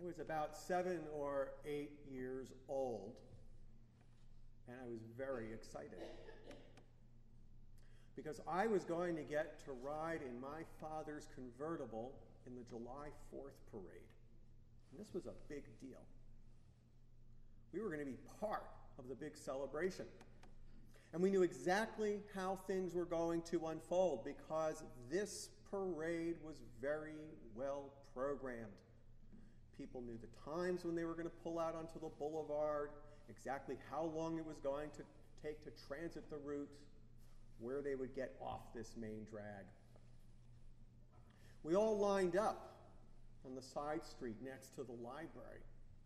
I was about 7 or 8 years old, and I was very excited because I was going to get to ride in my father's convertible in the July 4th parade. And this was a big deal. We were going to be part of the big celebration. And we knew exactly how things were going to unfold because this parade was very well programmed. People knew the times when they were going to pull out onto the boulevard, exactly how long it was going to take to transit the route, where they would get off this main drag. We all lined up on the side street next to the library.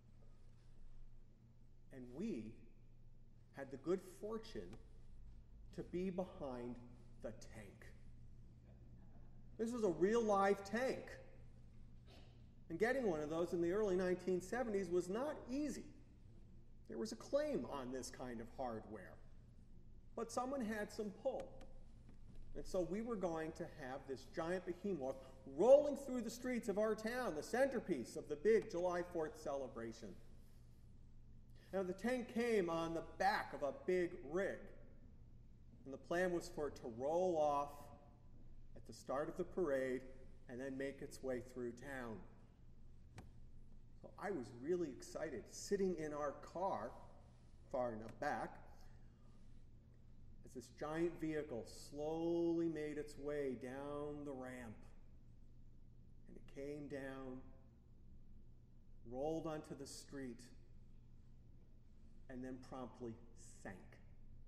And we had the good fortune to be behind the tank. This was a real live tank. And getting one of those in the early 1970s was not easy. There was a claim on this kind of hardware. But someone had some pull. And so we were going to have this giant behemoth rolling through the streets of our town, the centerpiece of the big July 4th celebration. Now, the tank came on the back of a big rig. And the plan was for it to roll off at the start of the parade and then make its way through town. So I was really excited, sitting in our car far enough back, as this giant vehicle slowly made its way down the ramp. And it came down, rolled onto the street, and then promptly sank.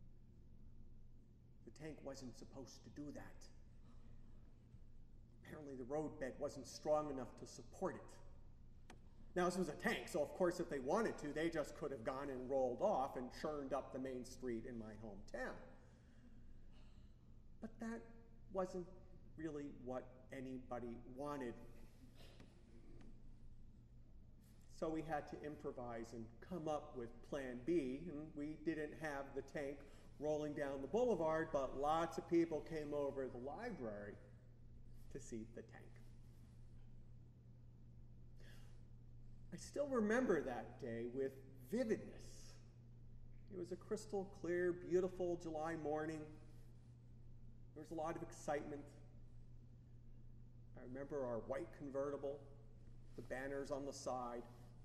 The tank wasn't supposed to do that. Apparently the roadbed wasn't strong enough to support it. Now, this was a tank, so of course if they wanted to, they just could have gone and rolled off and churned up the main street in my hometown. But that wasn't really what anybody wanted. So we had to improvise and come up with Plan B, and we didn't have the tank rolling down the boulevard, but lots of people came over to the library to see the tank. I still remember that day with vividness. It was a crystal clear, beautiful July morning. There was a lot of excitement. I remember our white convertible, the banners on the side.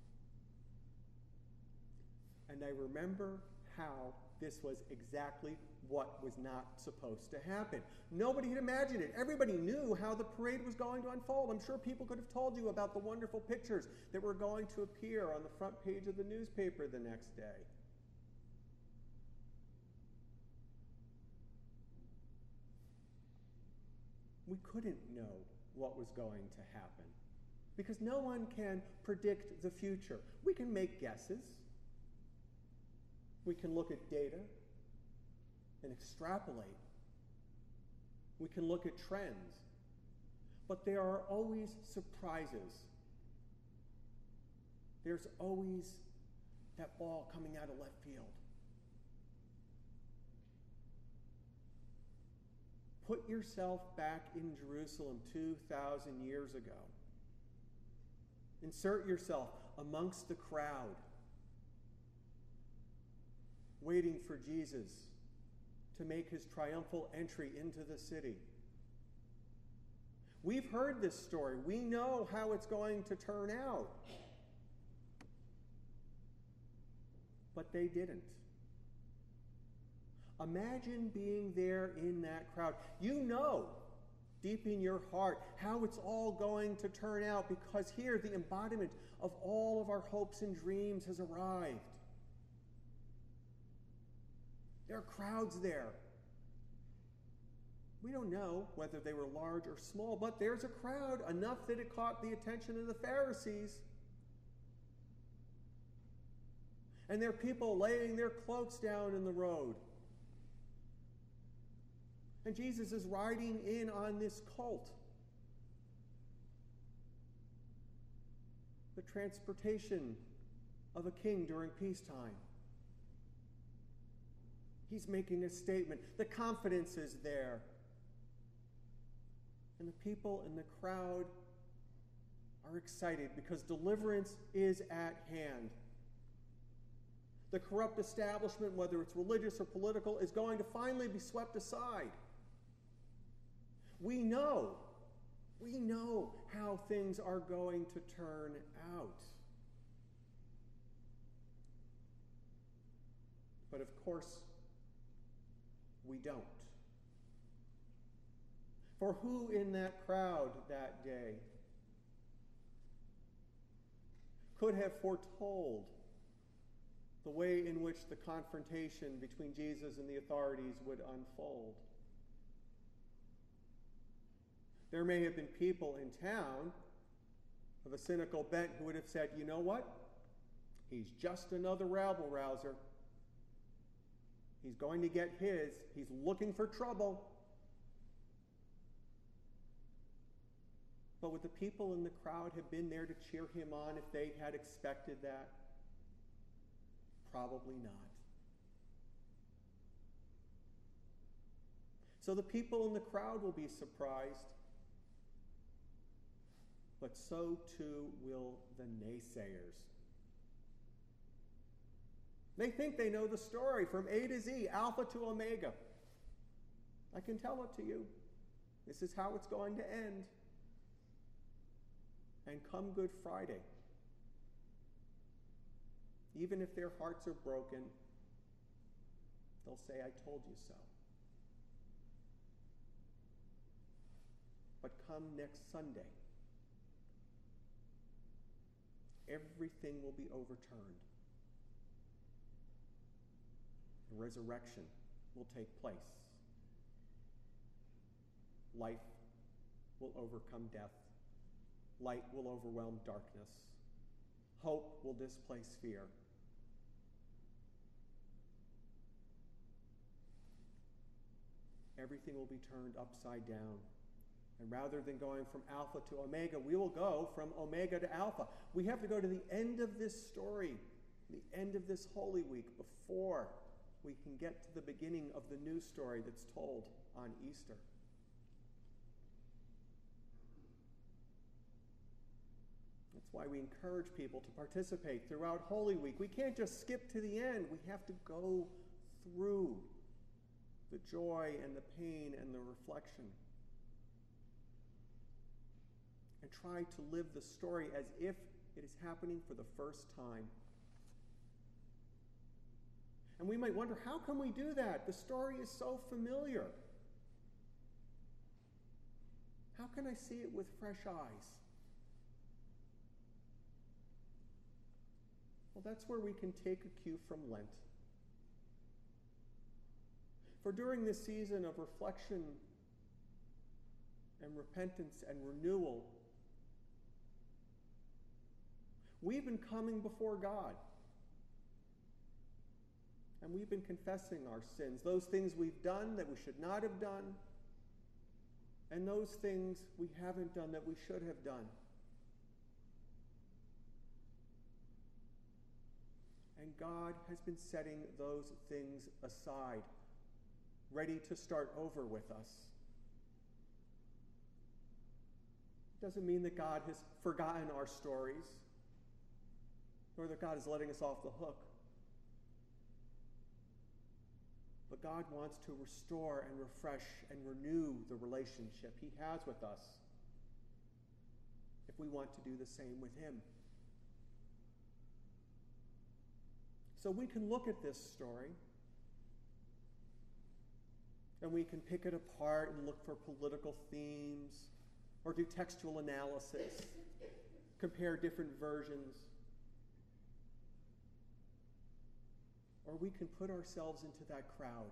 And I remember how this was exactly what was not supposed to happen. Nobody had imagined it. Everybody knew how the parade was going to unfold. I'm sure people could have told you about the wonderful pictures that were going to appear on the front page of the newspaper the next day. We couldn't know what was going to happen because no one can predict the future. We can make guesses. We can look at data and extrapolate. We can look at trends. But there are always surprises. There's always that ball coming out of left field. Put yourself back in Jerusalem 2,000 years ago. Insert yourself amongst the crowd, waiting for Jesus to make his triumphal entry into the city. We've heard this story. We know how it's going to turn out. But they didn't. Imagine being there in that crowd. You know deep in your heart how it's all going to turn out because here the embodiment of all of our hopes and dreams has arrived. There are crowds there. We don't know whether they were large or small, but there's a crowd enough that it caught the attention of the Pharisees. And there are people laying their cloaks down in the road. And Jesus is riding in on this colt. The transportation of a king during peacetime. He's making a statement. The confidence is there. And the people in the crowd are excited because deliverance is at hand. The corrupt establishment, whether it's religious or political, is going to finally be swept aside. We know how things are going to turn out. But of course, we don't. For who in that crowd that day could have foretold the way in which the confrontation between Jesus and the authorities would unfold? There may have been people in town of a cynical bent who would have said, you know what? He's just another rabble-rouser. He's going to get his. He's looking for trouble. But would the people in the crowd have been there to cheer him on if they had expected that? Probably not. So the people in the crowd will be surprised, but so too will the naysayers. They think they know the story from A to Z, Alpha to Omega. I can tell it to you. This is how it's going to end. And come Good Friday, even if their hearts are broken, they'll say, I told you so. But come next Sunday, everything will be overturned. The resurrection will take place. Life will overcome death. Light will overwhelm darkness. Hope will displace fear. Everything will be turned upside down. And rather than going from Alpha to Omega, we will go from Omega to Alpha. We have to go to the end of this story, the end of this Holy Week, before we can get to the beginning of the new story that's told on Easter. That's why we encourage people to participate throughout Holy Week. We can't just skip to the end. We have to go through the joy and the pain and the reflection, and try to live the story as if it is happening for the first time. And we might wonder, how can we do that? The story is so familiar. How can I see it with fresh eyes? Well, that's where we can take a cue from Lent. For during this season of reflection and repentance and renewal, we've been coming before God. And we've been confessing our sins, those things we've done that we should not have done, and those things we haven't done that we should have done. And God has been setting those things aside, ready to start over with us. It doesn't mean that God has forgotten our stories, nor that God is letting us off the hook. But God wants to restore and refresh and renew the relationship he has with us if we want to do the same with him. So we can look at this story and we can pick it apart and look for political themes or do textual analysis, compare different versions. Or we can put ourselves into that crowd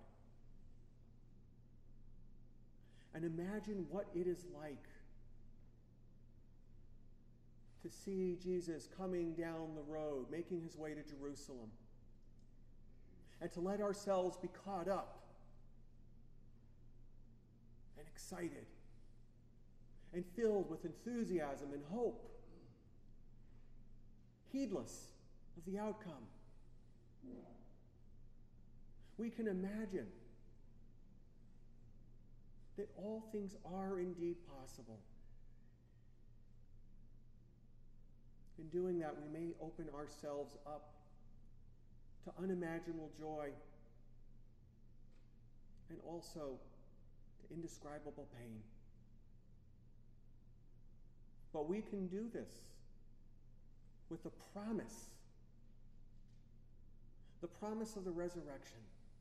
and imagine what it is like to see Jesus coming down the road, making his way to Jerusalem, and to let ourselves be caught up and excited and filled with enthusiasm and hope, heedless of the outcome. We can imagine that all things are indeed possible. In doing that, we may open ourselves up to unimaginable joy and also to indescribable pain. But we can do this with the promise of the resurrection.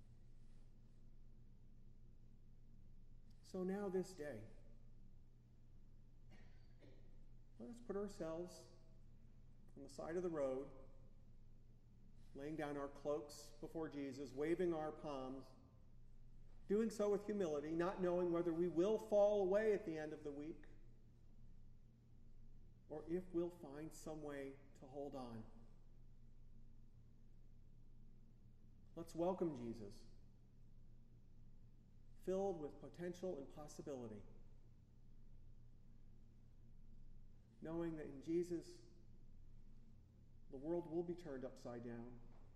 So now this day, let us put ourselves on the side of the road, laying down our cloaks before Jesus, waving our palms, doing so with humility, not knowing whether we will fall away at the end of the week or if we'll find some way to hold on. Let's welcome Jesus, filled with potential and possibility, knowing that in Jesus, the world will be turned upside down,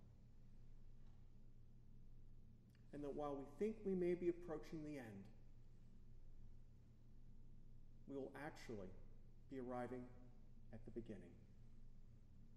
and that while we think we may be approaching the end, we will actually be arriving at the beginning.